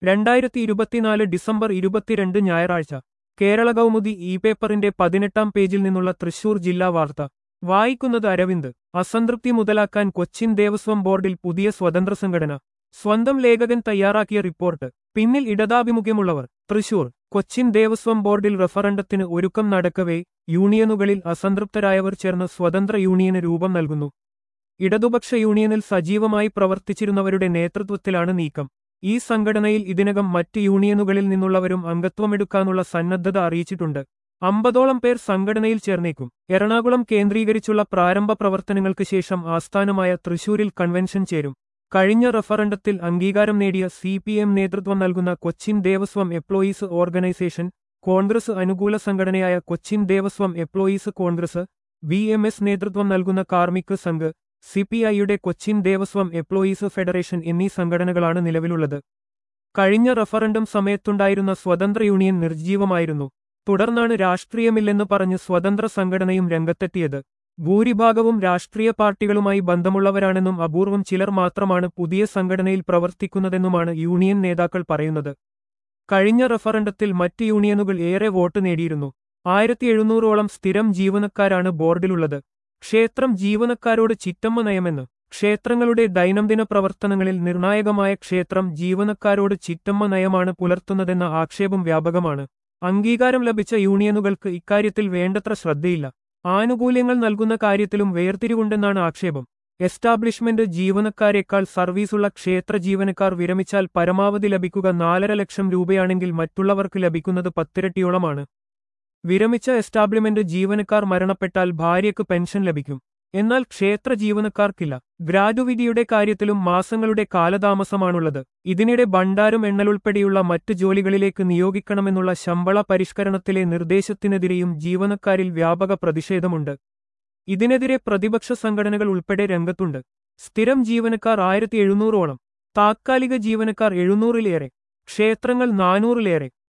2024 December 22 ഞായറാഴ്ച കേരള കൗമുദി പേപ്പറിന്റെ 18-ാം പേജിൽ നിന്നുള്ള തൃശൂർ ജില്ലാ വാർത്ത വായിക്കുന്നത് അരവിന്ദ്. അസംതൃപ്തി മുതലാക്കാൻ കൊച്ചിൻ ദേവസ്വം ബോർഡിൽ പുതിയ സ്വതന്ത്ര സംഘടന. സ്വന്തം ലേഖകൻ തയ്യാറാക്കിയ റിപ്പോർട്ട്. പിന്നിൽ ഇടതാഭിമുഖ്യമുള്ളവർ. തൃശൂർ. കൊച്ചിൻ ദേവസ്വം ബോർഡിൽ റഫറണ്ടത്തിന് ഒരുക്കം നടക്കവേ യൂണിയനുകളിൽ അസംതൃപ്തരായവർ ചേർന്ന് സ്വതന്ത്ര യൂണിയന് രൂപം നൽകുന്നു. ഇടതുപക്ഷ യൂണിയനിൽ സജീവമായി പ്രവർത്തിച്ചിരുന്നവരുടെ നേതൃത്വത്തിലാണ് നീക്കം. ഈ സംഘടനയിൽ ഇതിനകം മറ്റ് യൂണിയനുകളിൽ നിന്നുള്ളവരും അംഗത്വമെടുക്കാനുള്ള സന്നദ്ധത അറിയിച്ചിട്ടുണ്ട്. 50ഓളം പേർ സംഘടനയിൽ ചേർന്നേക്കും. എറണാകുളം കേന്ദ്രീകരിച്ചുള്ള പ്രാരംഭ പ്രവർത്തനങ്ങൾക്ക് ശേഷം ആസ്ഥാനമായ തൃശൂരിൽ കൺവെൻഷൻ ചേരും. കഴിഞ്ഞ റഫറണ്ടത്തിൽ അംഗീകാരം നേടിയ CPM നേതൃത്വം നൽകുന്ന കൊച്ചിൻ ദേവസ്വം എംപ്ലോയീസ് ഓർഗനൈസേഷൻ, കോൺഗ്രസ് അനുകൂല സംഘടനയായ കൊച്ചിൻ ദേവസ്വം എംപ്ലോയീസ് കോൺഗ്രസ്, VMS നേതൃത്വം നൽകുന്ന കാർമിക് സംഘ്, CPIയുടെ കൊച്ചിൻ ദേവസ്വം എംപ്ലോയീസ് ഫെഡറേഷൻ എന്നീ സംഘടനകളാണ് നിലവിലുള്ളത്. കഴിഞ്ഞ റഫറണ്ടം സമയത്തുണ്ടായിരുന്ന സ്വതന്ത്ര യൂണിയൻ നിർജ്ജീവമായിരുന്നു. തുടർന്നാണ് രാഷ്ട്രീയമില്ലെന്ന് പറഞ്ഞ് സ്വതന്ത്ര സംഘടനയും രംഗത്തെത്തിയത്. ഭൂരിഭാഗവും രാഷ്ട്രീയ പാർട്ടികളുമായി ബന്ധമുള്ളവരാണെന്നും അപൂർവം ചിലർ മാത്രമാണ് പുതിയ സംഘടനയിൽ പ്രവർത്തിക്കുന്നതെന്നുമാണ് യൂണിയൻ നേതാക്കൾ പറയുന്നത്. കഴിഞ്ഞ റഫറണ്ടത്തിൽ മറ്റ് യൂണിയനുകൾ ഏറെ വോട്ട് നേടിയിരുന്നു. 1700ഓളം സ്ഥിരം ജീവനക്കാരാണ് ബോർഡിലുള്ളത്. ക്ഷേത്രം ജീവനക്കാരോട് ചിറ്റമ്മ നയമെന്ന്. ക്ഷേത്രങ്ങളുടെ ദൈനംദിന പ്രവർത്തനങ്ങളിൽ നിർണായകമായ ക്ഷേത്രം ജീവനക്കാരോട് ചിറ്റമ്മ നയമാണ് പുലർത്തുന്നതെന്ന ആക്ഷേപം വ്യാപകമാണ്. അംഗീകാരം ലഭിച്ച യൂണിയനുകൾക്ക് ഇക്കാര്യത്തിൽ വേണ്ടത്ര ശ്രദ്ധയില്ല. ആനുകൂല്യങ്ങൾ നൽകുന്ന കാര്യത്തിലും വേർതിരിവുണ്ടെന്നാണ് ആക്ഷേപം. എസ്റ്റാബ്ലിഷ്മെന്റ് ജീവനക്കാരേക്കാൾ സർവീസുള്ള ക്ഷേത്ര ജീവനക്കാർ വിരമിച്ചാൽ പരമാവധി ലഭിക്കുക 4.5 ലക്ഷം രൂപയാണെങ്കിൽ മറ്റുള്ളവർക്ക് ലഭിക്കുന്നത് 10 ഇരട്ടിയോളമാണ്. വിരമിച്ച എസ്റ്റാബ്ലിമെന്റ് ജീവനക്കാർ മരണപ്പെട്ടാൽ ഭാര്യയ്ക്ക് പെൻഷൻ ലഭിക്കും. എന്നാൽ ക്ഷേത്ര ജീവനക്കാർക്കില്ല. ഗ്രാറ്റുവിറ്റിയുടെ കാര്യത്തിലും മാസങ്ങളുടെ കാലതാമസമാണുള്ളത്. ഇതിനിടെ ഭണ്ഡാരം എണ്ണലുൾപ്പെടെയുള്ള മറ്റ് ജോലികളിലേക്ക് നിയോഗിക്കണമെന്നുള്ള ശമ്പള പരിഷ്കരണത്തിലെ നിർദ്ദേശത്തിനെതിരെയും ജീവനക്കാരിൽ വ്യാപക പ്രതിഷേധമുണ്ട്. ഇതിനെതിരെ പ്രതിപക്ഷ സംഘടനകൾ ഉൾപ്പെടെ രംഗത്തുണ്ട്. സ്ഥിരം ജീവനക്കാർ 1700ഓളം. താത്കാലിക ജീവനക്കാർ 700-ലേറെ. ക്ഷേത്രങ്ങൾ 400-ലേറെ.